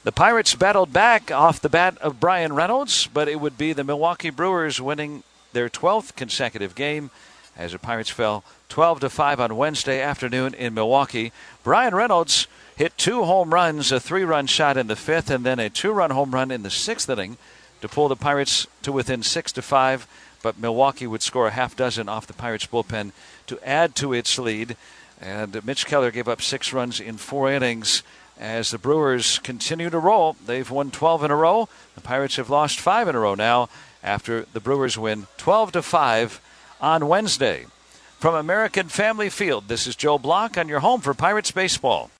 The Pirates battled back off the bat of Bryan Reynolds, but it would be the Milwaukee Brewers winning their 12th consecutive game as the Pirates fell 12-5 on Wednesday afternoon in Milwaukee. Bryan Reynolds hit 2 home runs, a 3-run shot in the 5th, and then a 2-run home run in the 6th inning to pull the Pirates to within 6-5. But Milwaukee would score a half dozen off the Pirates bullpen to add to its lead. And Mitch Keller gave up 6 runs in 4 innings as the Brewers continue to roll. They've won 12 in a row. The Pirates have lost 5 in a row now after the Brewers win 12-5 on Wednesday. From American Family Field, this is Joe Block on your home for Pirates baseball.